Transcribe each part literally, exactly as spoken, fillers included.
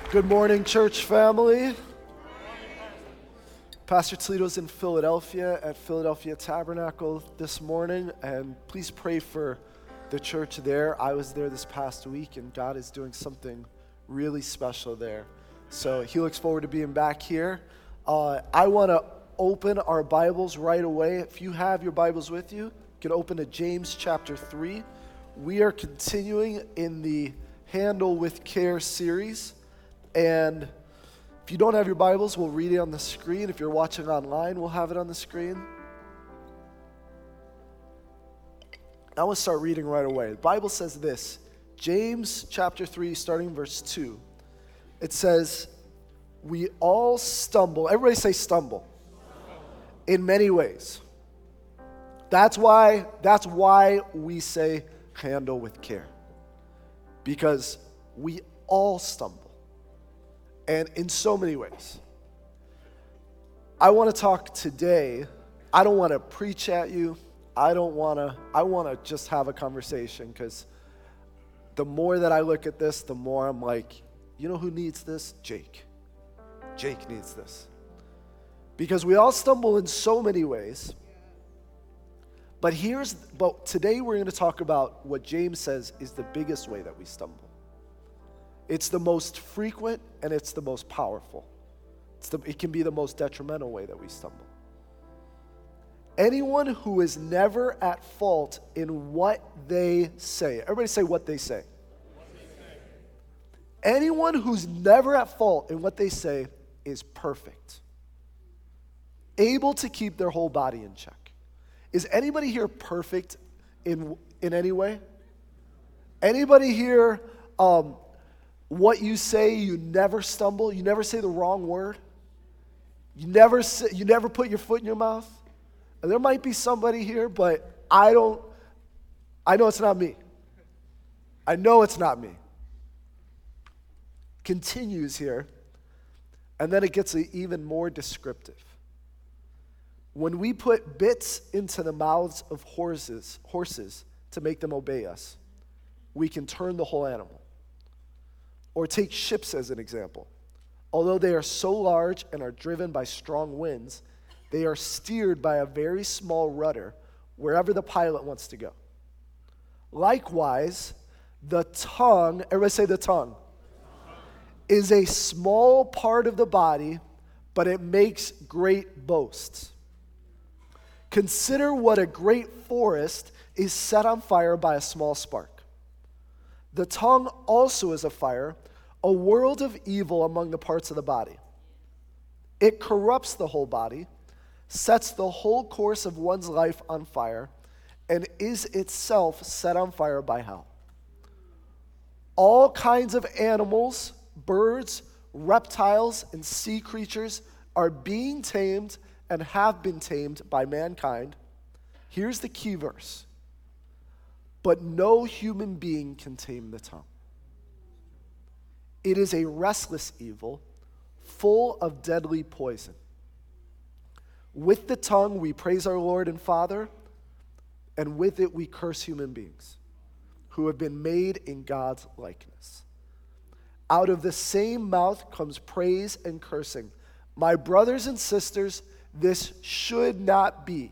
Good morning, church family. Pastor Toledo's in Philadelphia at Philadelphia Tabernacle this morning, and please pray for the church there. I was there this past week, and God is doing something really special there. So he looks forward to being back here. Uh, I want to open our Bibles right away. If you have your Bibles with you, you can open to James chapter three. We are continuing in the Handle with Care series. And if you don't have your Bibles, we'll read it on the screen. If you're watching online, we'll have it on the screen. I want to start reading right away. The Bible says this, James chapter three, starting verse two. It says, we all stumble. Everybody say stumble. In many ways. That's why, that's why we say handle with care. Because we all stumble. And in so many ways. I want to talk today. I don't want to preach at you. I don't want to, I want to just have a conversation, because the more that I look at this, the more I'm like, you know who needs this? Jake. Jake needs this. Because we all stumble in so many ways. But here's, but today we're going to talk about what James says is the biggest way that we stumble. It's the most frequent and it's the most powerful. It's the, it can be the most detrimental way that we stumble. Anyone who is never at fault in what they say. Everybody say what they say. What they say. Anyone who's never at fault in what they say is perfect. Able to keep their whole body in check. Is anybody here perfect in, in any way? Anybody here... Um, What you say, you never stumble. You never say the wrong word. You never say, you never put your foot in your mouth. And there might be somebody here, but I don't, I know it's not me. I know it's not me. Continues here, and then it gets even more descriptive. When we put bits into the mouths of horses, horses to make them obey us, we can turn the whole animal. Or take ships as an example. Although they are so large and are driven by strong winds, they are steered by a very small rudder wherever the pilot wants to go. Likewise, the tongue, everybody say the tongue, is a small part of the body, but it makes great boasts. Consider what a great forest is set on fire by a small spark. The tongue also is a fire, a world of evil among the parts of the body. It corrupts the whole body, sets the whole course of one's life on fire, and is itself set on fire by hell. All kinds of animals, birds, reptiles, and sea creatures are being tamed and have been tamed by mankind. Here's the key verse. But no human being can tame the tongue. It is a restless evil, full of deadly poison. With the tongue we praise our Lord and Father, and with it we curse human beings who have been made in God's likeness. Out of the same mouth comes praise and cursing. My brothers and sisters, this should not be.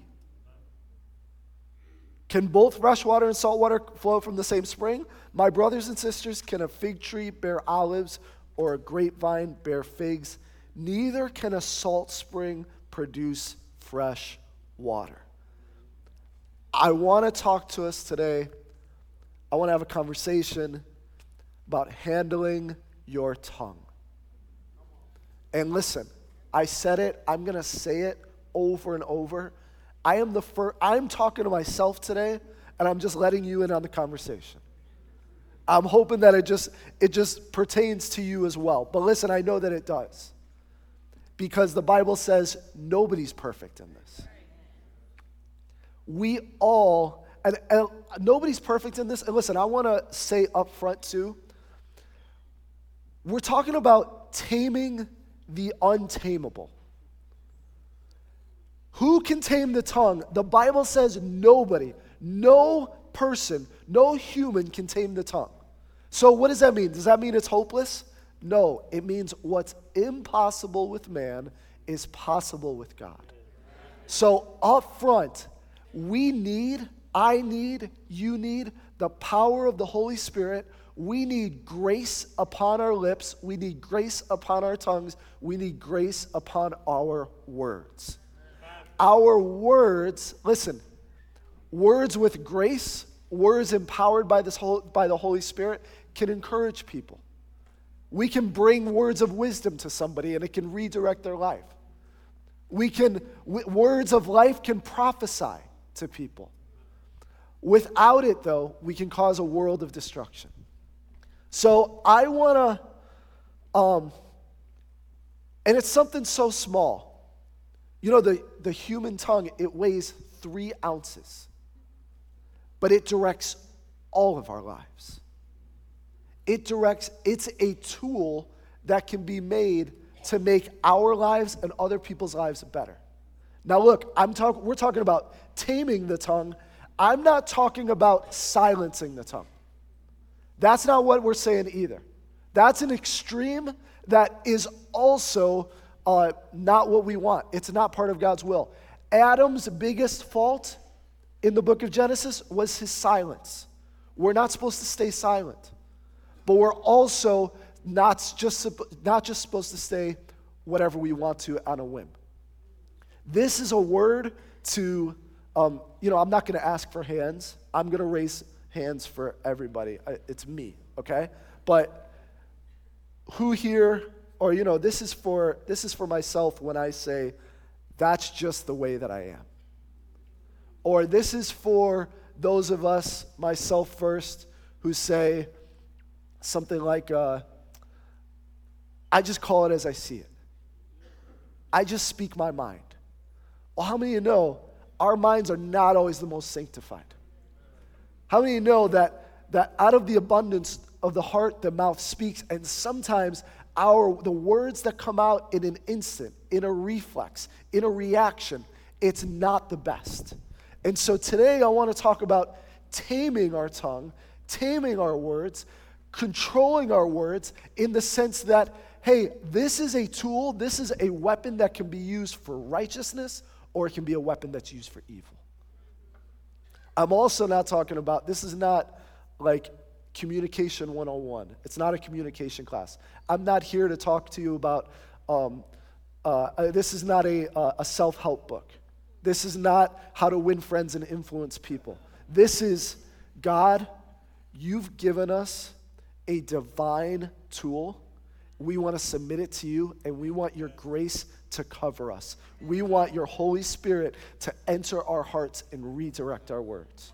Can both fresh water and salt water flow from the same spring? My brothers and sisters, can a fig tree bear olives or a grapevine bear figs? Neither can a salt spring produce fresh water. I want to talk to us today. I want to have a conversation about handling your tongue. And listen, I said it, I'm going to say it over and over. I am the first, I'm talking to myself today, and I'm just letting you in on the conversation. I'm hoping that it just it just pertains to you as well. But listen, I know that it does. Because the Bible says nobody's perfect in this. We all, and, and nobody's perfect in this. And listen, I want to say up front too, we're talking about taming the untamable. Who can tame the tongue? The Bible says nobody, no person, no human can tame the tongue. So what does that mean? Does that mean it's hopeless? No, it means what's impossible with man is possible with God. So up front, we need, I need, you need the power of the Holy Spirit. We need grace upon our lips. We need grace upon our tongues. We need grace upon our words. Our words, listen, words with grace, words empowered by, this whole, by the Holy Spirit can encourage people. We can bring words of wisdom to somebody and it can redirect their life. We can, w- words of life can prophesy to people. Without it, though, we can cause a world of destruction. So I want to, um, and it's something so small. You know, the, the human tongue, it weighs three ounces, but it directs all of our lives. It directs, it's a tool that can be made to make our lives and other people's lives better. Now look, I'm talk, we're talking about taming the tongue. I'm not talking about silencing the tongue. That's not what we're saying either. That's an extreme that is also uh, not what we want. It's not part of God's will. Adam's biggest fault in the book of Genesis was his silence. We're not supposed to stay silent, but we're also not just, not just supposed to say whatever we want to on a whim. This is a word to, um, you know, I'm not going to ask for hands. I'm going to raise hands for everybody. I, it's me, okay? But who here, or you know, this is for this is for myself when I say, that's just the way that I am. Or this is for those of us, myself first, who say something like, uh, I just call it as I see it. I just speak my mind. Well, how many of you know our minds are not always the most sanctified? How many of you know that, that out of the abundance of the heart, the mouth speaks, and sometimes our the words that come out in an instant, in a reflex, in a reaction, it's not the best. And so today I want to talk about taming our tongue, taming our words, controlling our words in the sense that, hey, this is a tool, this is a weapon that can be used for righteousness, or it can be a weapon that's used for evil. I'm also not talking about, this is not like communication one oh one. It's not a communication class. I'm not here to talk to you about, um, uh, this is not a, uh, a self-help book. This is not how to win friends and influence people. This is, God, you've given us a divine tool. We want to submit it to you, and we want your grace to cover us. We want your Holy Spirit to enter our hearts and redirect our words.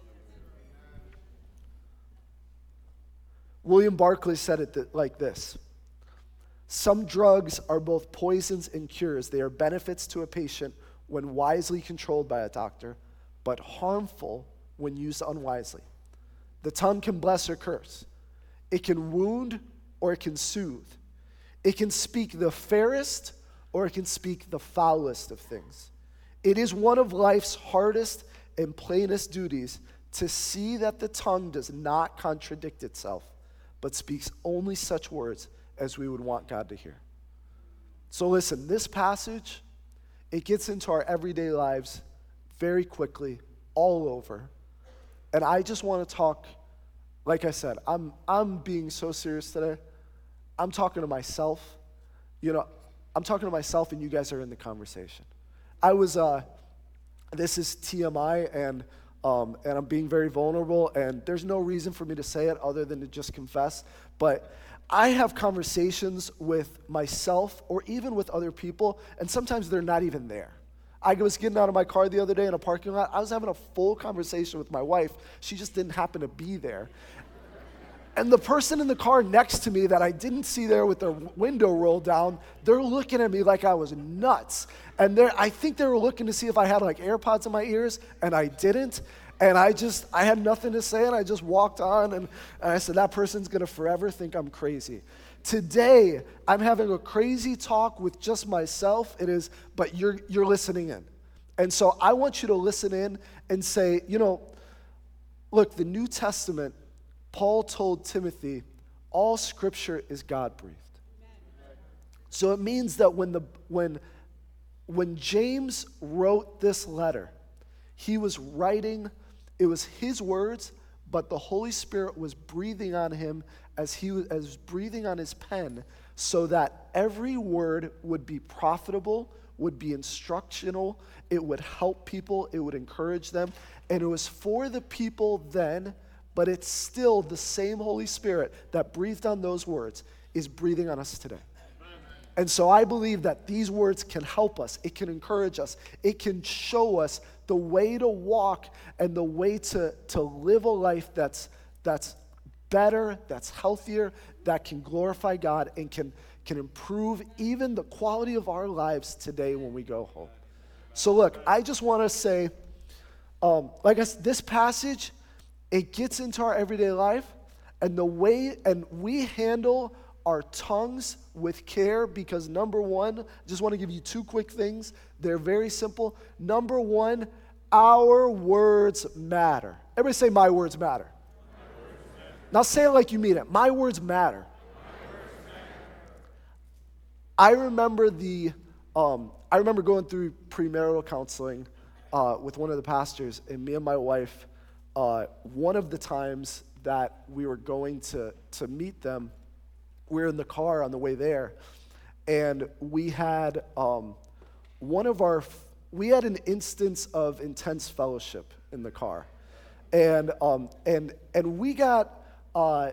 William Barclay said it th- like this. Some drugs are both poisons and cures. They are benefits to a patient when wisely controlled by a doctor, but harmful when used unwisely. The tongue can bless or curse. It can wound or it can soothe. It can speak the fairest or it can speak the foulest of things. It is one of life's hardest and plainest duties to see that the tongue does not contradict itself, but speaks only such words as we would want God to hear. So listen, this passage, it gets into our everyday lives very quickly, all over. And I just want to talk, like I said, I'm I'm being so serious today. I'm talking to myself. You know, I'm talking to myself and you guys are in the conversation. I was, uh, this is T M I and um, and I'm being very vulnerable and there's no reason for me to say it other than to just confess. But I have conversations with myself or even with other people and sometimes they're not even there. I was getting out of my car the other day in a parking lot. I was having a full conversation with my wife. She just didn't happen to be there. And the person in the car next to me that I didn't see there with their window rolled down, they're looking at me like I was nuts. And I think they were looking to see if I had like AirPods in my ears, and I didn't. And I just, I had nothing to say, and I just walked on, and, and I said, that person's going to forever think I'm crazy. Today, I'm having a crazy talk with just myself. It is, but you're you're listening in. And so I want you to listen in and say, you know, look, the New Testament, Paul told Timothy, all scripture is God-breathed. So it means that when the when when James wrote this letter, he was writing, it was his words, but the Holy Spirit was breathing on him as he was as breathing on his pen, so that every word would be profitable, would be instructional, it would help people, it would encourage them, and it was for the people then, but it's still the same Holy Spirit that breathed on those words is breathing on us today. And so I believe that these words can help us, it can encourage us, it can show us the way to walk and the way to, to live a life that's that's better, that's healthier, that can glorify God and can, can improve even the quality of our lives today when we go home. So look, I just want to say, um, like I said, this passage, it gets into our everyday life, and the way, and we handle our tongues with care because number one, I just want to give you two quick things. They're very simple. Number one, our words matter. Everybody say, my words matter. Now say it like you mean it. My words matter. My words matter. I remember the, um, I remember going through premarital counseling uh, with one of the pastors, and me and my wife, uh, one of the times that we were going to, to meet them, we were in the car on the way there, and we had um, one of our, we had an instance of intense fellowship in the car, and um, and and we got. Uh,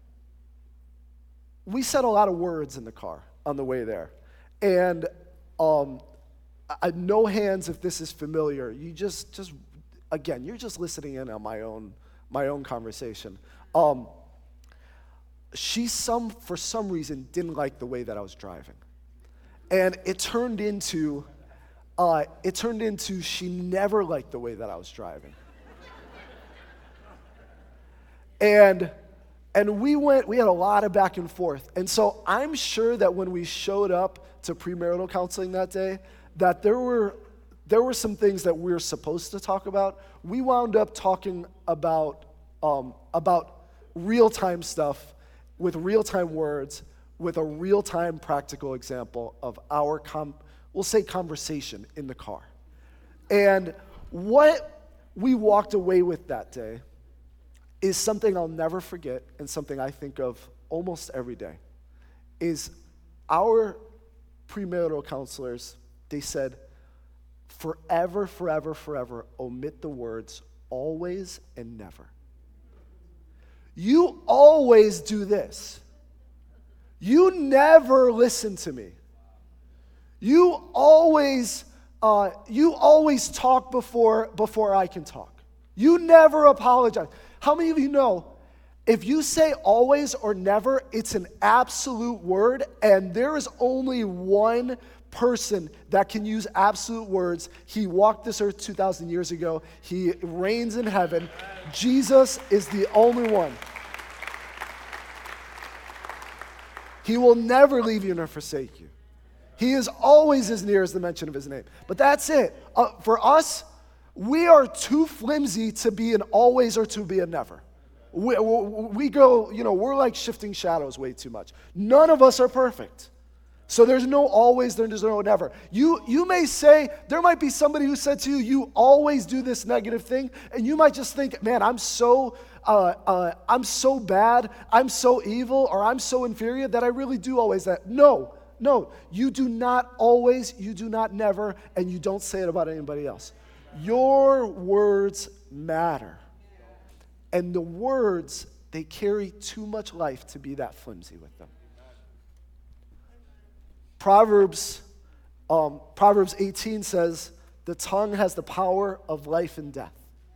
we said a lot of words in the car on the way there. And um, I, no hands if this is familiar. You just, just again, you're just listening in on my own, my own conversation. Um, she, some for some reason, didn't like the way that I was driving. And it turned into, uh, it turned into she never liked the way that I was driving. And And we went, we had a lot of back and forth. And so I'm sure that when we showed up to premarital counseling that day, that there were there were some things that we were supposed to talk about. We wound up talking about um, about real-time stuff with real-time words, with a real-time practical example of our, com- we'll say conversation in the car. And what we walked away with that day is something I'll never forget and something I think of almost every day, is our premarital counselors, they said, forever, forever, forever, omit the words always and never. You always do this. You never listen to me. You always, uh, you always talk before, before I can talk. You never apologize. How many of you know, if you say always or never, it's an absolute word, and there is only one person that can use absolute words. He walked this earth two thousand years ago. He reigns in heaven. Jesus is the only one. He will never leave you nor forsake you. He is always as near as the mention of his name. But that's it. Uh, for us, we are too flimsy to be an always or to be a never. We, we go, you know, we're like shifting shadows way too much. None of us are perfect. So there's no always, there's no never. You, you may say, there might be somebody who said to you, you always do this negative thing, and you might just think, man, I'm so, uh, uh, I'm so bad, I'm so evil, or I'm so inferior that I really do always that. No, no, you do not always, you do not never, and you don't say it about anybody else. Your words matter. And the words, they carry too much life to be that flimsy with them. Proverbs, um, Proverbs eighteen says, the tongue has the power of life and death.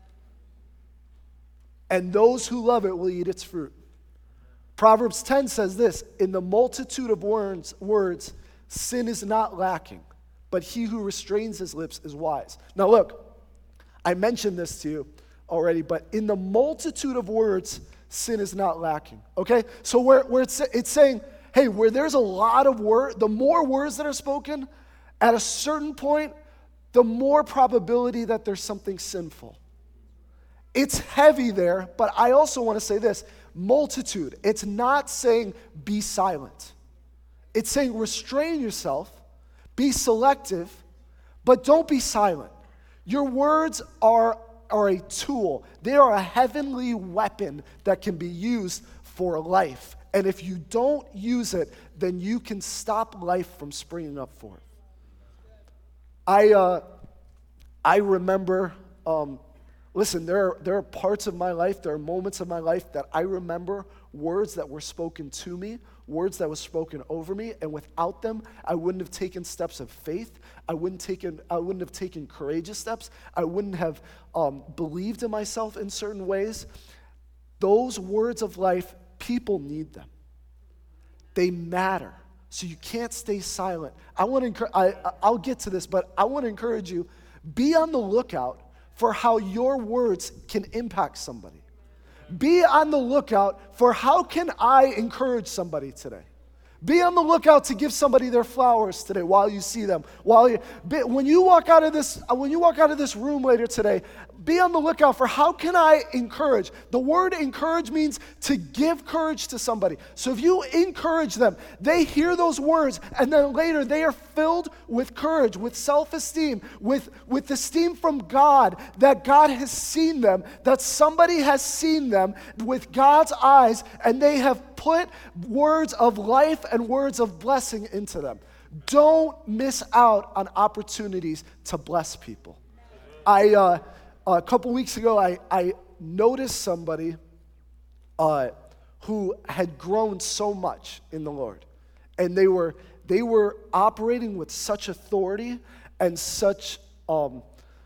And those who love it will eat its fruit. Proverbs ten says this, in the multitude of words, words, sin is not lacking, but he who restrains his lips is wise. Now look, I mentioned this to you already, but in the multitude of words, sin is not lacking, okay? So where, where it's, it's saying, hey, where there's a lot of words, the more words that are spoken, at a certain point, the more probability that there's something sinful. It's heavy there, but I also want to say this, multitude. It's not saying be silent. It's saying restrain yourself, be selective, but don't be silent. Your words are, are a tool. They are a heavenly weapon that can be used for life. And if you don't use it, then you can stop life from springing up for it. I, uh, I remember, um, listen, there are, there are parts of my life, there are moments of my life that I remember words that were spoken to me, words that were spoken over me, and without them, I wouldn't have taken steps of faith. I wouldn't taken, I wouldn't have taken courageous steps. I wouldn't have um, believed in myself in certain ways. Those words of life, people need them. They matter. So you can't stay silent. I want to encourage, I, I'll get to this, but I want to encourage you, be on the lookout for how your words can impact somebody. Be on the lookout for how can I encourage somebody today. Be on the lookout to give somebody their flowers today while you see them. While you, be, when you walk out of this, when you walk out of this room later today, be on the lookout for how can I encourage. The word encourage means to give courage to somebody. So if you encourage them, they hear those words, and then later they are filled with courage, with self-esteem, with, with esteem from God, that God has seen them, that somebody has seen them with God's eyes, and they have put words of life and words of blessing into them. Don't miss out on opportunities to bless people. I uh, a couple weeks ago, I, I noticed somebody uh, who had grown so much in the Lord, and they were they were operating with such authority and such um,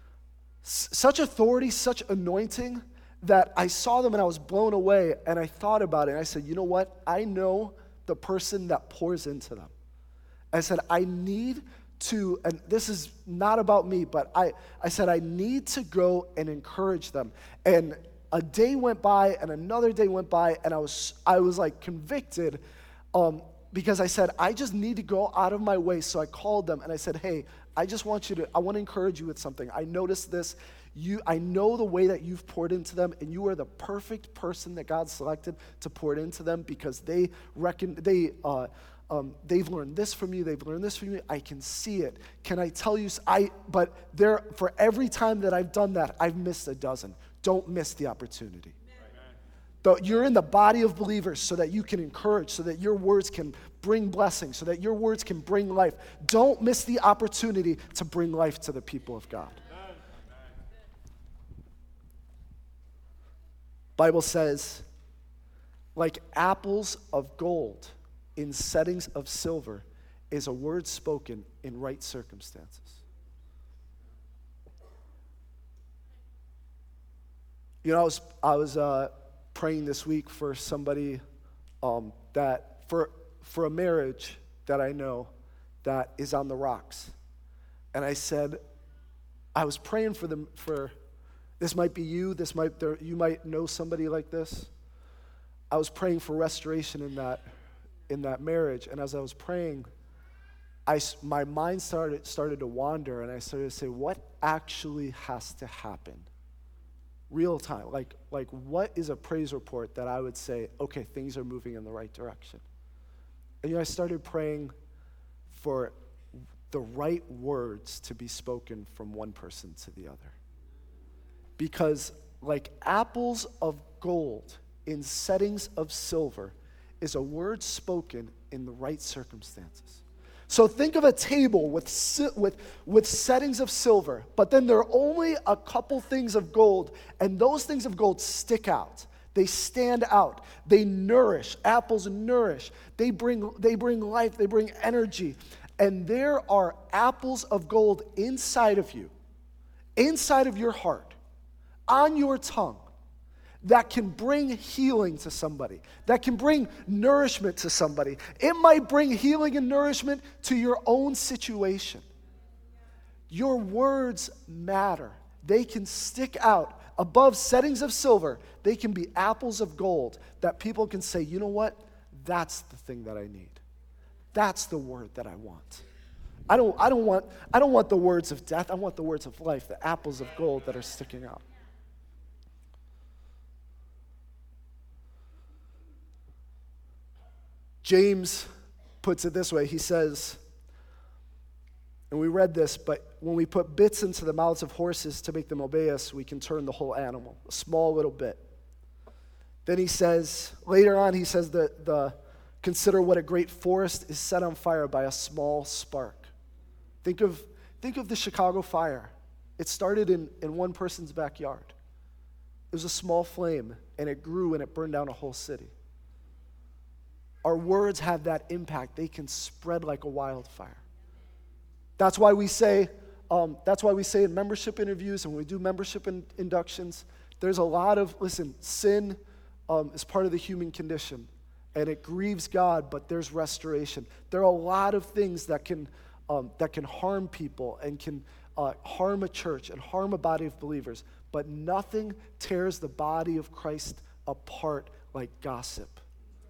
s- such authority, such anointing, that I saw them and I was blown away, and I thought about it, and I said, you know what? I know the person that pours into them. I said, I need to, and this is not about me, but I, I said, I need to go and encourage them. And a day went by, and another day went by, and I was, I was like convicted, um, because I said, I just need to go out of my way. So I called them, and I said, hey, I just want you to, I want to encourage you with something. I noticed this. You, I know the way that you've poured into them, and you are the perfect person that God selected to pour it into them, because they reckon they uh, um, they've learned this from you. They've learned this from you. I can see it. Can I tell you? I but there for every time that I've done that, I've missed a dozen. Don't miss the opportunity. But you're in the body of believers so that you can encourage, so that your words can bring blessing, so that your words can bring life. Don't miss the opportunity to bring life to the people of God. Bible says, like apples of gold in settings of silver is a word spoken in right circumstances. You know, I was I was uh, praying this week for somebody um, that for for a marriage that I know that is on the rocks, and I said, I was praying for them for. This might be you. This might there, you might know somebody like this. I was praying for restoration in that in that marriage, and as I was praying, I my mind started started to wander, and I started to say, what actually has to happen? Real time, like like what is a praise report that I would say, okay, things are moving in the right direction? And you know, I started praying for the right words to be spoken from one person to the other. Because like apples of gold in settings of silver is a word spoken in the right circumstances. So think of a table with, with, with settings of silver, but then there are only a couple things of gold, and those things of gold stick out. They stand out. They nourish. Apples nourish. They bring, they bring life. They bring energy. And there are apples of gold inside of you, inside of your heart, on your tongue, that can bring healing to somebody, that can bring nourishment to somebody. It might bring healing and nourishment to your own situation. Your words matter. They can stick out above settings of silver. They can be apples of gold that people can say, you know what? That's the thing that I need. That's the word that I want. I don't, I don't want, I don't want the words of death. I want the words of life, the apples of gold that are sticking out. James puts it this way. He says, and we read this, but when we put bits into the mouths of horses to make them obey us, we can turn the whole animal, a small little bit. Then he says, later on, he says that the consider what a great forest is set on fire by a small spark. Think of, think of the Chicago fire. It started in, in one person's backyard. It was a small flame, and it grew and it burned down a whole city. Our words have that impact. They can spread like a wildfire. That's why we say, um, that's why we say in membership interviews and when we do membership in, inductions, there's a lot of, listen, sin um, is part of the human condition, and it grieves God, but there's restoration. There are a lot of things that can um, that can harm people and can uh, harm a church and harm a body of believers, but nothing tears the body of Christ apart like gossip.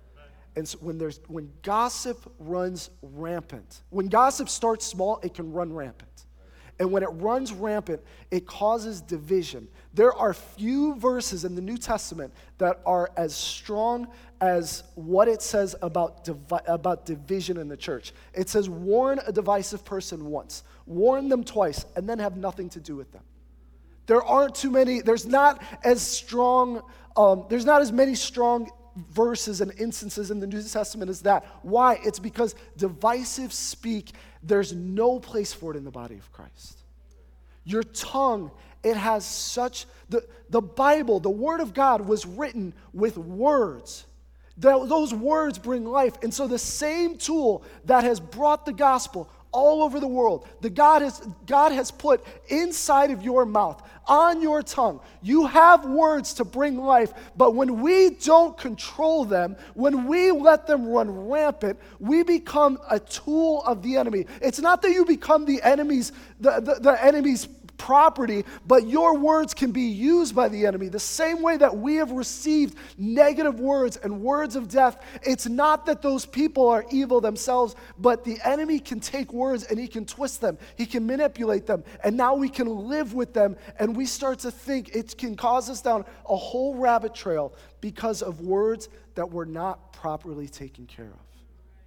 And so when there's when gossip runs rampant, when gossip starts small, it can run rampant. And when it runs rampant, it causes division. There are few verses in the New Testament that are as strong as what it says about, divi- about division in the church. It says, warn a divisive person once, warn them twice, and then have nothing to do with them. There aren't too many, there's not as strong, um, there's not as many strong verses and instances in the New Testament as that. Why? It's because divisive speak, there's no place for it in the body of Christ. Your tongue, it has such, the, the Bible, the Word of God was written with words. That, those words bring life. And so the same tool that has brought the gospel all over the world, the God has, God has put inside of your mouth, on your tongue. You have words to bring life, but when we don't control them, when we let them run rampant, we become a tool of the enemy. It's not that you become the enemy's, the, the, the enemy's property, but your words can be used by the enemy. The same way that we have received negative words and words of death, it's not that those people are evil themselves, but the enemy can take words and he can twist them, he can manipulate them, and now we can live with them, and we start to think it can cause us down a whole rabbit trail because of words that were not properly taken care of.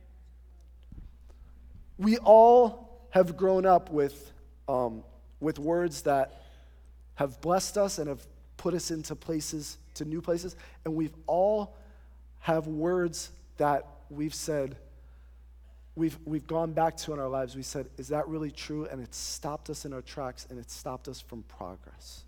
We all have grown up with um, with words that have blessed us and have put us into places, to new places, and we've all have words that we've said, we've we've gone back to in our lives. We said, is that really true? And it stopped us in our tracks, and it stopped us from progress.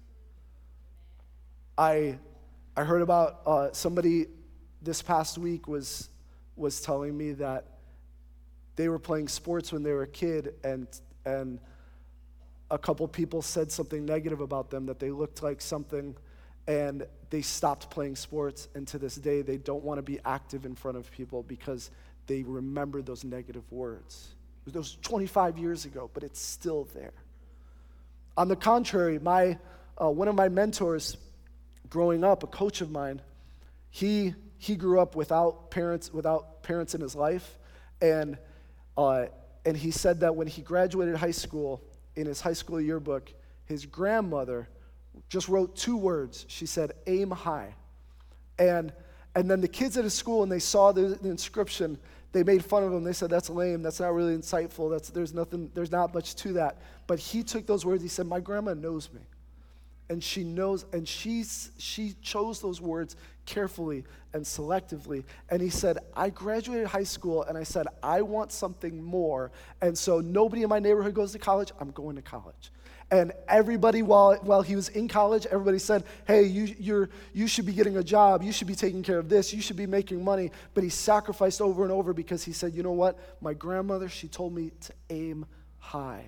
I I heard about uh, somebody this past week was was telling me that they were playing sports when they were a kid, and and a couple people said something negative about them, that they looked like something, and they stopped playing sports, and to this day they don't want to be active in front of people because they remember those negative words. It was twenty-five years ago, but it's still there. On the contrary, my uh, one of my mentors growing up, a coach of mine, he he grew up without parents without parents in his life, and uh, and he said that when he graduated high school, in his high school yearbook, his grandmother just wrote two words. She said, aim high. And and then the kids at his school, when they saw the, the inscription, they made fun of him. They said, that's lame. That's not really insightful. That's there's nothing, there's not much to that. But he took those words. He said, my grandma knows me. And she knows, and she's, she chose those words carefully and selectively. And he said, I graduated high school, and I said, I want something more. And so nobody in my neighborhood goes to college. I'm going to college. And everybody, while while he was in college, everybody said, hey, you you're you should be getting a job. You should be taking care of this. You should be making money. But he sacrificed over and over because he said, you know what? My grandmother, she told me to aim high.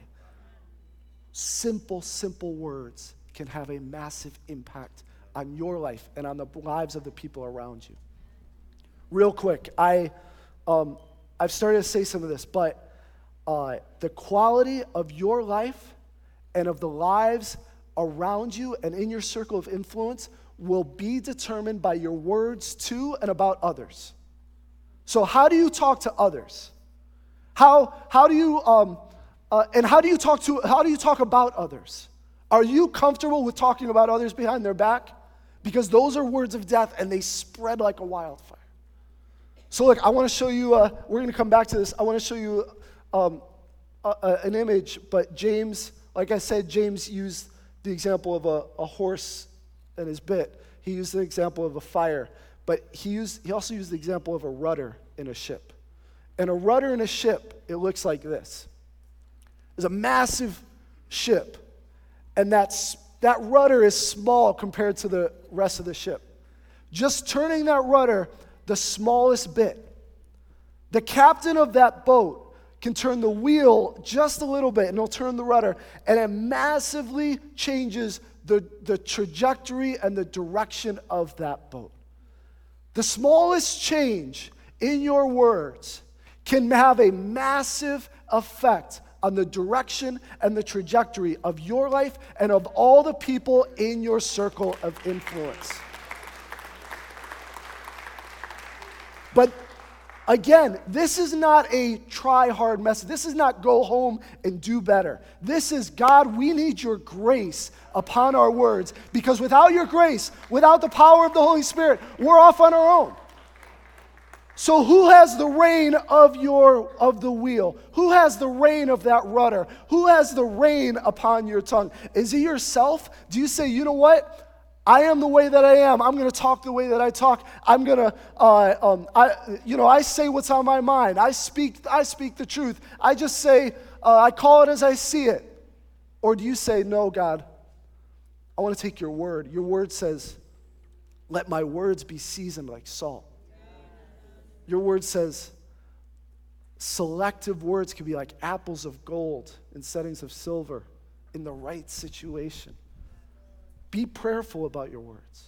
Simple, simple words can have a massive impact on your life and on the lives of the people around you. Real quick, I, um, I've started to say some of this, but uh, the quality of your life and of the lives around you and in your circle of influence will be determined by your words to and about others. So how do you talk to others? How, how do you, um, uh, and how do you talk to, how do you talk about others? Are you comfortable with talking about others behind their back? Because those are words of death, and they spread like a wildfire. So look, I want to show you, uh, we're going to come back to this. I want to show you um, a, a, an image, but James, like I said, James used the example of a, a horse and his bit. He used the example of a fire, but he used he also used the example of a rudder in a ship. And a rudder in a ship, it looks like this. There's a massive ship, and that's, that rudder is small compared to the rest of the ship. Just turning that rudder the smallest bit. The captain of that boat can turn the wheel just a little bit, and he'll turn the rudder, and it massively changes the, the trajectory and the direction of that boat. The smallest change in your words can have a massive effect on the direction and the trajectory of your life and of all the people in your circle of influence. But again, this is not a try hard message. This is not go home and do better. This is, God, we need your grace upon our words, because without your grace, without the power of the Holy Spirit, we're off on our own. So who has the rein of your of the wheel? Who has the rein of that rudder? Who has the rein upon your tongue? Is it yourself? Do you say, you know what? I am the way that I am. I'm going to talk the way that I talk. I'm going to, uh, um, I, you know, I say what's on my mind. I speak, I speak the truth. I just say, uh, I call it as I see it. Or do you say, no, God, I want to take your word. Your word says, let my words be seasoned like salt. Your word says, selective words can be like apples of gold in settings of silver in the right situation. Be prayerful about your words.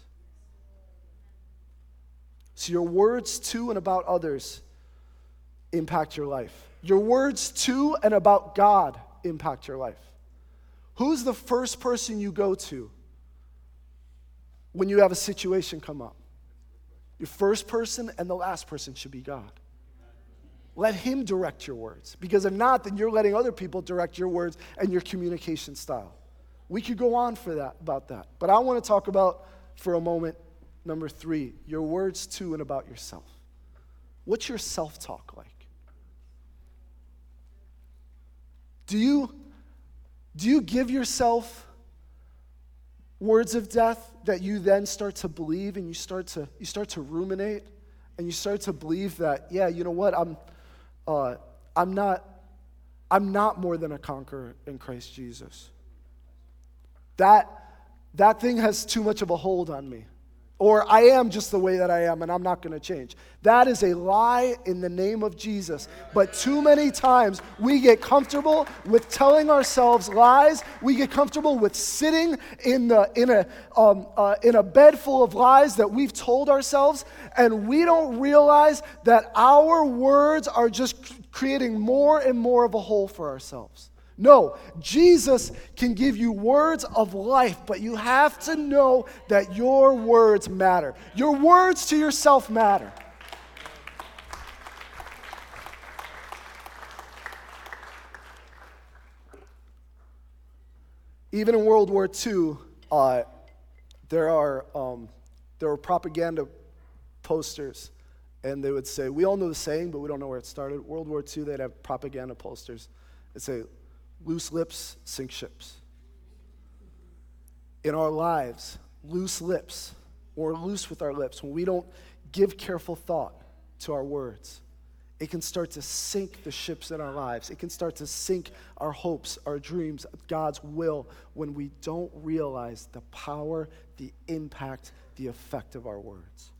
So your words to and about others impact your life. Your words to and about God impact your life. Who's the first person you go to when you have a situation come up? Your first person and the last person should be God. Let him direct your words. Because if not, then you're letting other people direct your words and your communication style. We could go on for that about that. But I want to talk about, for a moment, number three, your words to and about yourself. What's your self-talk like? Do you, do you give yourself words of death that you then start to believe, and you start to you start to ruminate, and you start to believe that, yeah, you know what, I'm uh, I'm not I'm not more than a conqueror in Christ Jesus. That that thing has too much of a hold on me. Or I am just the way that I am, and I'm not going to change. That is a lie in the name of Jesus. But too many times we get comfortable with telling ourselves lies. We get comfortable with sitting in the in a um, uh, in a bed full of lies that we've told ourselves, and we don't realize that our words are just creating more and more of a hole for ourselves. No, Jesus can give you words of life, but you have to know that your words matter. Your words to yourself matter. Even in World War Two, uh, there are um, there were propaganda posters, and they would say, we all know the saying, but we don't know where it started. World War Two, they'd have propaganda posters. They'd say, loose lips sink ships. In our lives, loose lips, or loose with our lips, when we don't give careful thought to our words, it can start to sink the ships in our lives. It can start to sink our hopes, our dreams, God's will, when we don't realize the power, the impact, the effect of our words.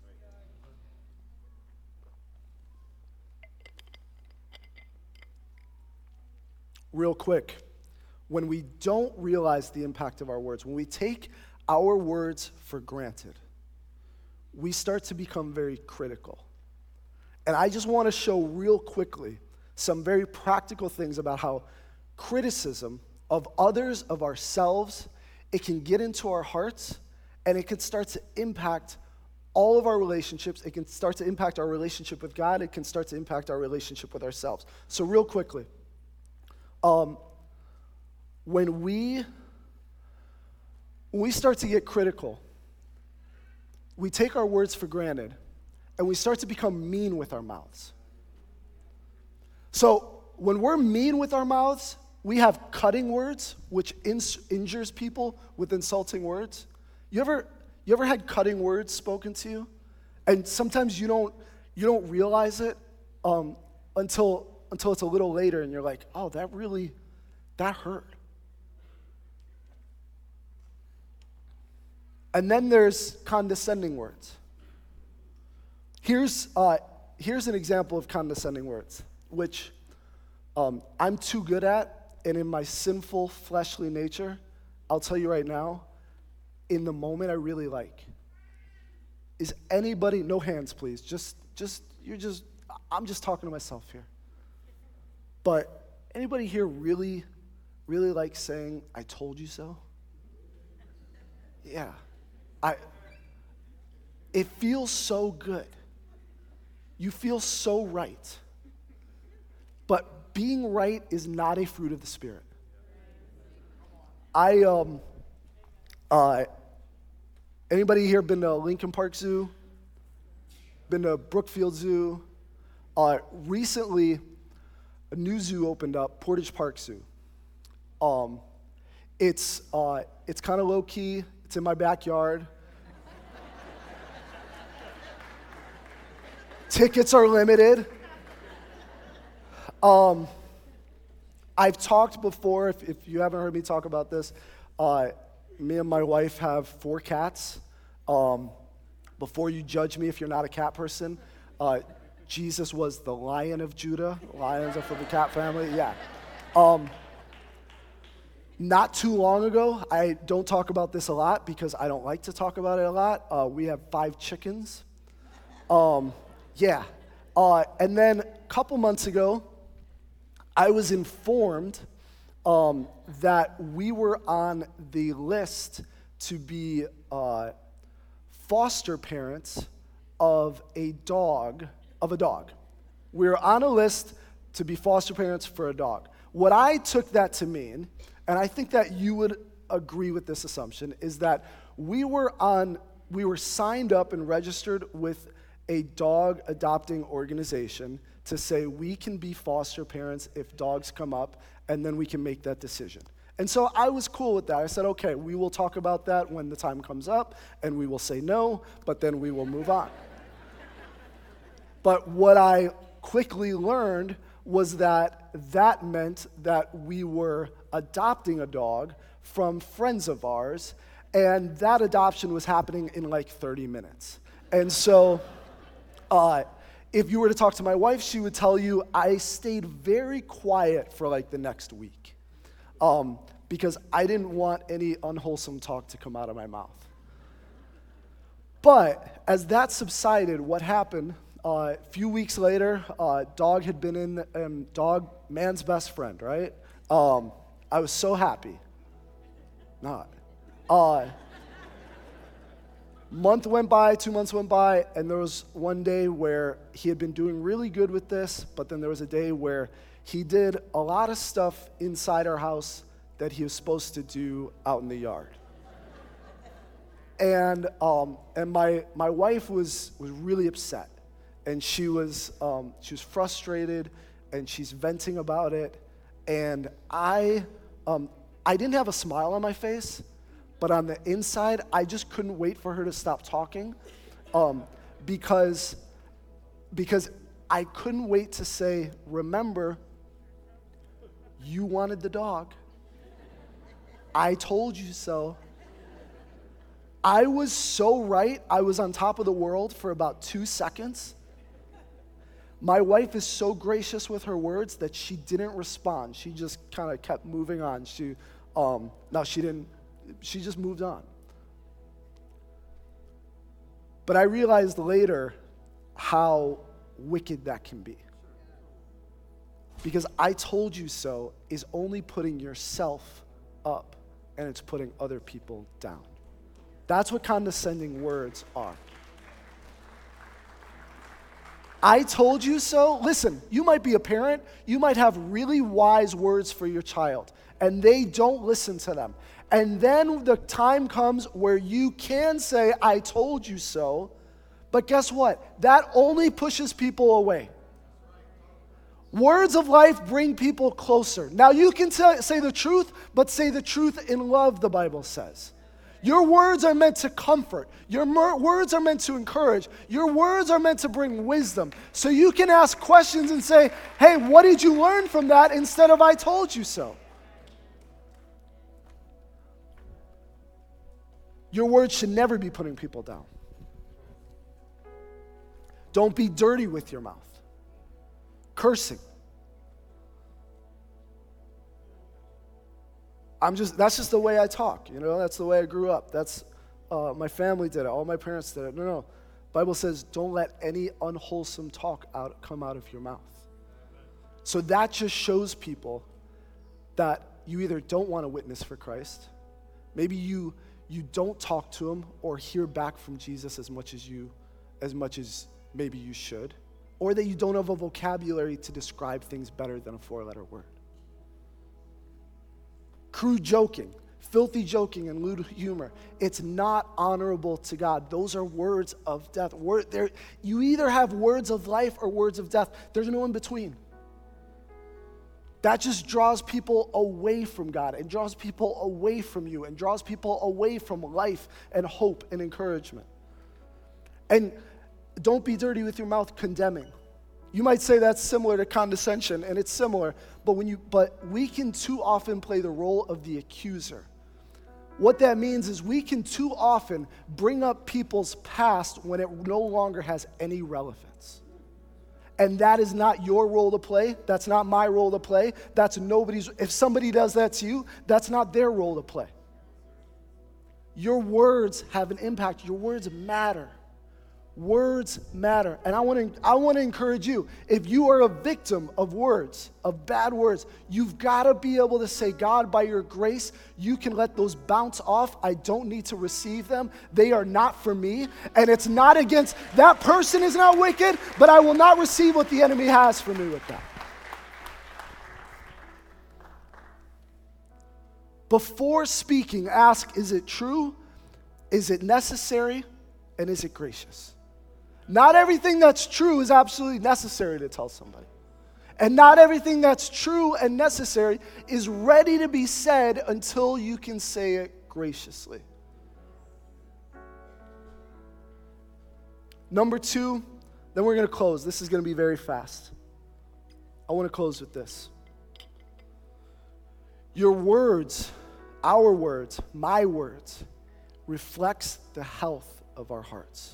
Real quick, when we don't realize the impact of our words, when we take our words for granted, we start to become very critical. And I just want to show real quickly some very practical things about how criticism of others, of ourselves, it can get into our hearts, and it can start to impact all of our relationships. It can start to impact our relationship with God. It can start to impact our relationship with ourselves. So real quickly, Um, when we when we start to get critical, we take our words for granted, and we start to become mean with our mouths. So when we're mean with our mouths, we have cutting words, which ins- injures people with insulting words. You ever, you ever had cutting words spoken to you? And sometimes you don't, you don't realize it um, until, until it's a little later, and you're like, oh, that really, that hurt. And then there's condescending words. Here's, uh, here's an example of condescending words, which um, I'm too good at, and in my sinful, fleshly nature, I'll tell you right now, in the moment I really like. Is anybody, no hands please, just, just, you're just, I'm just talking to myself here. But anybody here really, really like saying, I told you so? Yeah. I. It feels so good. You feel so right. But being right is not a fruit of the Spirit. I, um, uh, anybody here been to Lincoln Park Zoo? Been to Brookfield Zoo? Uh, recently, a new zoo opened up, Portage Park Zoo. Um, it's uh, it's kind of low key. It's in my backyard. Tickets are limited. Um, I've talked before, if, if you haven't heard me talk about this, uh, me and my wife have four cats. Um, before you judge me if you're not a cat person, uh, Jesus was the Lion of Judah. Lions are from the cat family, yeah. Um, not too long ago, I don't talk about this a lot because I don't like to talk about it a lot. Uh, we have five chickens. Um, yeah. Uh, and then a couple months ago, I was informed um, that we were on the list to be uh, foster parents of a dog, of a dog. We were on a list to be foster parents for a dog. What I took that to mean, and I think that you would agree with this assumption, is that we were on, we were signed up and registered with a dog adopting organization to say we can be foster parents if dogs come up, and then we can make that decision. And so I was cool with that. I said, okay, we will talk about that when the time comes up, and we will say no, but then we will move on. But what I quickly learned was that that meant that we were adopting a dog from friends of ours, and that adoption was happening in like thirty minutes. And so uh, if you were to talk to my wife, she would tell you I stayed very quiet for like the next week um, because I didn't want any unwholesome talk to come out of my mouth. But as that subsided, what happened, uh, a few weeks later, uh, dog had been in, um, dog, man's best friend, right? Um, I was so happy. Not. Uh, month went by, two months went by, and there was one day where he had been doing really good with this, but then there was a day where he did a lot of stuff inside our house that he was supposed to do out in the yard. And um, and my my wife was was really upset, and she was um, she was frustrated, and she's venting about it, and I um, I didn't have a smile on my face, but on the inside I just couldn't wait for her to stop talking, um, because because I couldn't wait to say, remember, you wanted the dog. I told you so. I was so right. I was on top of the world for about two seconds. My wife is so gracious with her words that she didn't respond. She just kind of kept moving on. She, um, no, she didn't. She just moved on. But I realized later how wicked that can be. Because I told you so is only putting yourself up, and it's putting other people down. That's what condescending words are. I told you so. Listen, you might be a parent. You might have really wise words for your child, and they don't listen to them. And then the time comes where you can say, I told you so, But guess what? That only pushes people away. Words of life bring people closer. Now, you can t- say the truth, but say the truth in love, the Bible says. Your words are meant to comfort. Your mer- words are meant to encourage. Your words are meant to bring wisdom. So you can ask questions and say, hey, what did you learn from that, instead of I told you so. Your words should never be putting people down. Don't be dirty with your mouth. Cursing. I'm just, that's just the way I talk, you know, that's the way I grew up. That's, uh, my family did it, all my parents did it. No, no. Bible says, don't let any unwholesome talk out come out of your mouth. So that just shows people that you either don't want to witness for Christ, maybe you you don't talk to him or hear back from Jesus as much as you, as much as maybe you should, or that you don't have a vocabulary to describe things better than a four-letter word. Crude joking, filthy joking, and lewd humor, it's not honorable to God. Those are words of death. Word, there, you either have words of life or words of death. There's no in between. That just draws people away from God and draws people away from you and draws people away from life and hope and encouragement. And don't be dirty with your mouth condemning. You might say that's similar to condescension, and it's similar, but when you but we can too often play the role of the accuser. What that means is we can too often bring up people's past when it no longer has any relevance. And that is not your role to play. That's not my role to play. That's nobody's. If somebody does that to you, that's not their role to play. Your words have an impact. Your words matter. Words matter. And I want to I want to encourage you, if you are a victim of words, of bad words, you've got to be able to say, God, by your grace, you can let those bounce off. I don't need to receive them. They are not for me. And it's not against, that person is not wicked, but I will not receive what the enemy has for me with that. Before speaking, ask, is it true? Is it necessary? And is it gracious? Not everything that's true is absolutely necessary to tell somebody. And not everything that's true and necessary is ready to be said until you can say it graciously. Number two, then we're going to close. This is going to be very fast. I want to close with this. Your words, our words, my words, reflects the health of our hearts.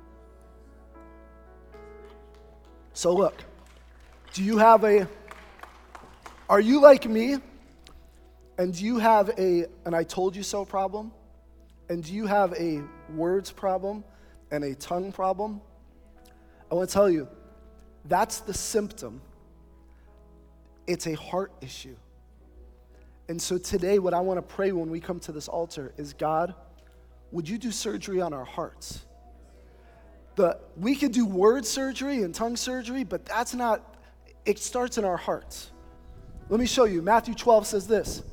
So look, do you have a, are you like me, and do you have a, an I told you so problem? And do you have a words problem and a tongue problem? I want to tell you, that's the symptom. It's a heart issue. And so today, what I want to pray when we come to this altar is, God, would you do surgery on our hearts? The, we could do word surgery and tongue surgery, but that's not, it starts in our hearts. Let me show you. Matthew twelve says this.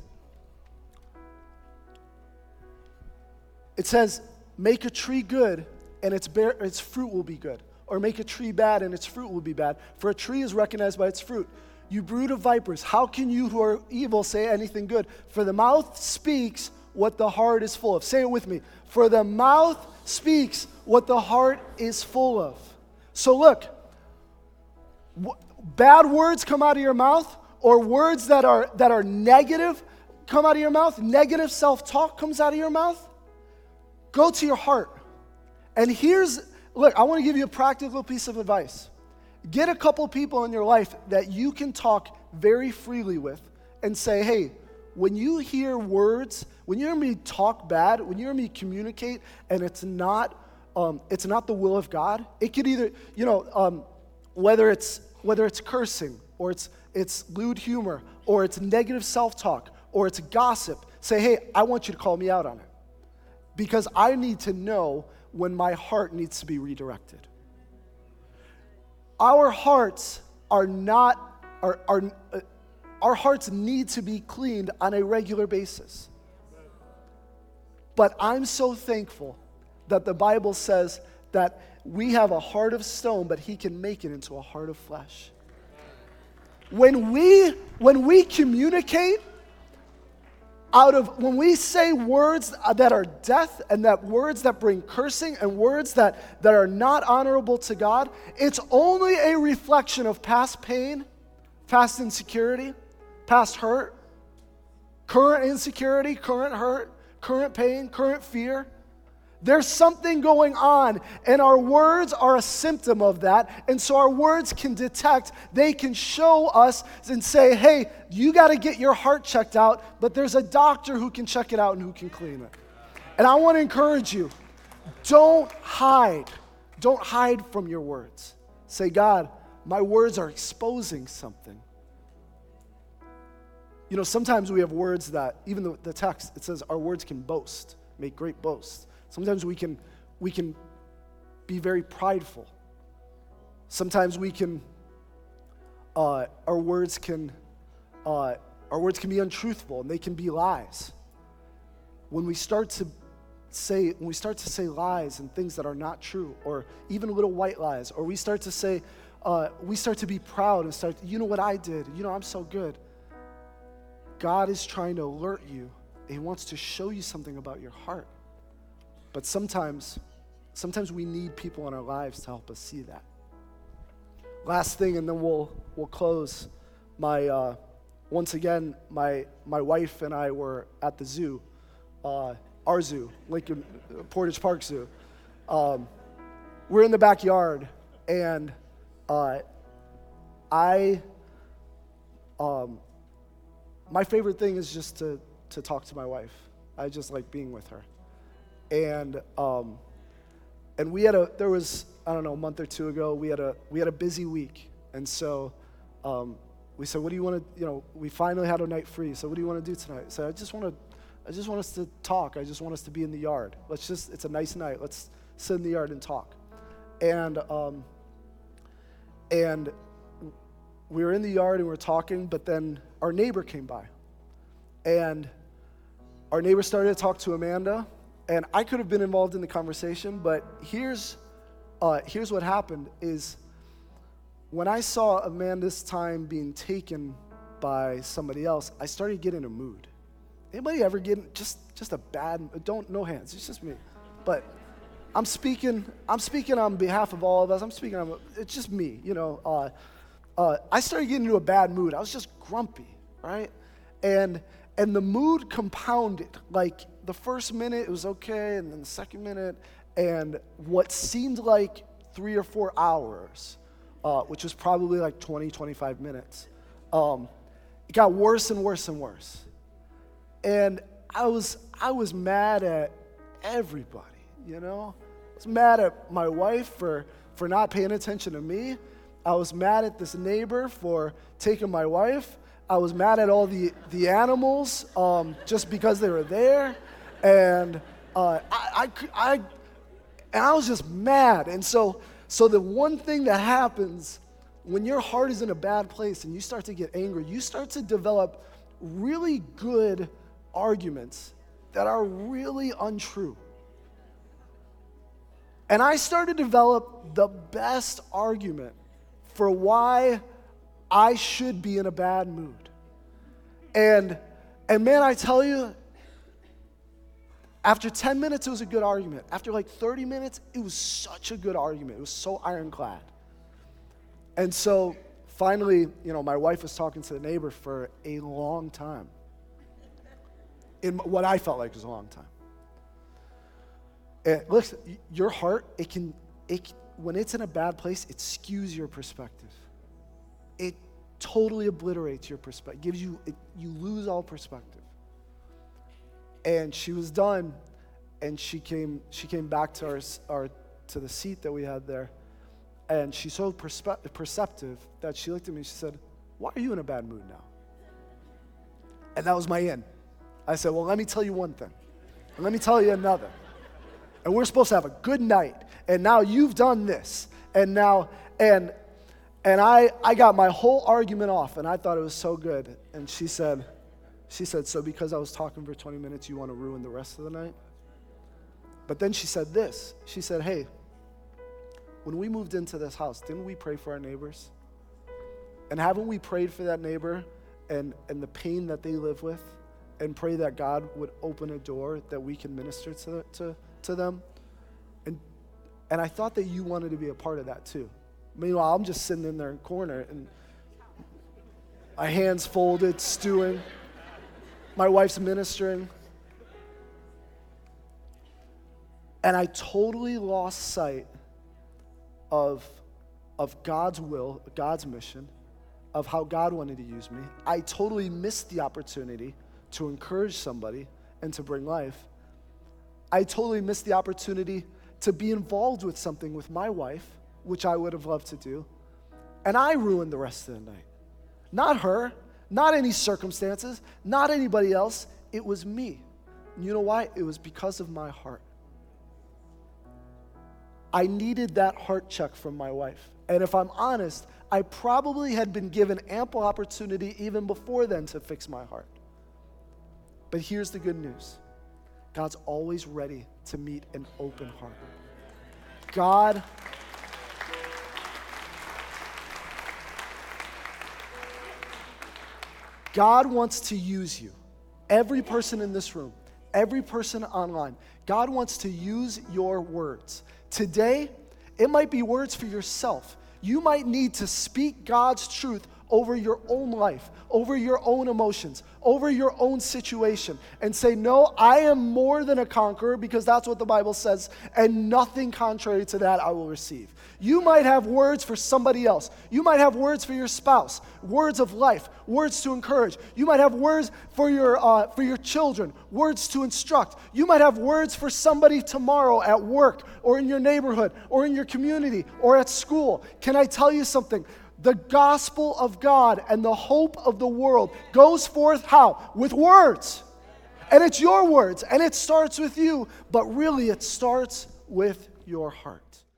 It says, make a tree good and its, bear, its fruit will be good. Or make a tree bad and its fruit will be bad. For a tree is recognized by its fruit. You brood of vipers, how can you who are evil say anything good? For the mouth speaks what the heart is full of. Say it with me. For the mouth speaks what the heart is full of. So look, w- bad words come out of your mouth, or words that are that are negative come out of your mouth, negative self-talk comes out of your mouth, go to your heart. And here's, look, I want to give you a practical piece of advice. Get a couple people in your life that you can talk very freely with and say, hey, when you hear words, when you hear me talk bad, when you hear me communicate, and it's not, um, it's not the will of God, it could either, you know, um, whether it's whether it's cursing, or it's it's lewd humor, or it's negative self-talk, or it's gossip. Say, hey, I want you to call me out on it, because I need to know when my heart needs to be redirected. Our hearts are not are are. Uh, Our hearts need to be cleaned on a regular basis. But I'm so thankful that the Bible says that we have a heart of stone, but he can make it into a heart of flesh. When we, when we communicate out of, when we say words that are death and that words that bring cursing and words that, that are not honorable to God, it's only a reflection of past pain, past insecurity, past hurt, current insecurity, current hurt, current pain, current fear. There's something going on, and our words are a symptom of that. And so our words can detect, they can show us and say, hey, you got to get your heart checked out, but there's a doctor who can check it out and who can clean it. And I want to encourage you, don't hide. Don't hide from your words. Say, God, my words are exposing something. You know, sometimes we have words that, even the, the text, it says our words can boast, make great boast. Sometimes we can we can be very prideful. Sometimes we can, uh, our words can, uh, our words can be untruthful and they can be lies. When we start to say, when we start to say lies and things that are not true, or even little white lies, or we start to say, uh, we start to be proud and start, you know what I did, you know I'm so good. God is trying to alert you. He wants to show you something about your heart. But sometimes, sometimes we need people in our lives to help us see that. Last thing, and then we'll we'll close. My uh, once again, my my wife and I were at the zoo, uh, our zoo, Lincoln Portage Park Zoo. Um, we're in the backyard, and uh, I, um, my favorite thing is just to to talk to my wife. I just like being with her. And um, and we had a there was I don't know a month or two ago we had a we had a busy week, and so um, we said, what do you want to you know we finally had a night free, so what do you want to do tonight? I said, I just want to I just want us to talk. I just want us to be in the yard. Let's just it's a nice night. Let's sit in the yard and talk. And um, and we were in the yard and we were talking, but then our neighbor came by, and our neighbor started to talk to Amanda. And I could have been involved in the conversation, but here's uh, here's what happened is when I saw Amanda's time being taken by somebody else, I started getting a mood. Anybody ever get just just a bad, don't, no hands, it's just me. But I'm speaking, I'm speaking on behalf of all of us. I'm speaking on, it's just me, you know. Uh, uh, I started getting into a bad mood. I was just grumpy, right? And and the mood compounded, like, the first minute, it was okay, and then the second minute, and what seemed like three or four hours, uh, which was probably like twenty, twenty-five minutes, um, it got worse and worse and worse. And I was I was mad at everybody, you know? I was mad at my wife for, for not paying attention to me. I was mad at this neighbor for taking my wife. I was mad at all the, the animals um, just because they were there. And uh, I, I, I, and I was just mad. And so, so the one thing that happens when your heart is in a bad place and you start to get angry, you start to develop really good arguments that are really untrue. And I started to develop the best argument for why I should be in a bad mood. And, and man, I tell you, after ten minutes, it was a good argument. After like thirty minutes, it was such a good argument. It was so ironclad. And so finally, you know, my wife was talking to the neighbor for a long time. In what I felt like was a long time. And listen, your heart, it can, it when it's in a bad place, it skews your perspective. It totally obliterates your perspective. Gives you, it, you lose all perspective. And she was done, and she came. She came back to our, our to the seat that we had there, and she's so perspe- perceptive that she looked at me and she said, "Why are you in a bad mood now?" And that was my in. I said, "Well, let me tell you one thing, and let me tell you another. And we're supposed to have a good night, and now you've done this, and now and and I I got my whole argument off, and I thought it was so good." And she said. She said, "So because I was talking for twenty minutes, you want to ruin the rest of the night?" But then she said this. She said, "Hey, when we moved into this house, didn't we pray for our neighbors? And haven't we prayed for that neighbor and, and the pain that they live with, and pray that God would open a door that we can minister to, to, to them? And, and I thought that you wanted to be a part of that too. Meanwhile, I'm just sitting in there in the corner, and my hands folded, stewing. My wife's ministering. And I totally lost sight of, of God's will, God's mission, of how God wanted to use me. I totally missed the opportunity to encourage somebody and to bring life. I totally missed the opportunity to be involved with something with my wife, which I would have loved to do. And I ruined the rest of the night. Not her, not any circumstances, not anybody else. It was me. And you know why? It was because of my heart. I needed that heart check from my wife. And if I'm honest, I probably had been given ample opportunity even before then to fix my heart. But here's the good news. God's always ready to meet an open heart. God, God wants to use you. Every person in this room, every person online, God wants to use your words. Today, it might be words for yourself. You might need to speak God's truth over your own life, over your own emotions, over your own situation, and say, no, I am more than a conqueror, because that's what the Bible says, and nothing contrary to that I will receive. You might have words for somebody else. You might have words for your spouse, words of life, words to encourage. You might have words for your uh, for your children, words to instruct. You might have words for somebody tomorrow at work, or in your neighborhood, or in your community, or at school. Can I tell you something? The gospel of God and the hope of the world goes forth how? With words. And it's your words, and it starts with you, but really it starts with your heart.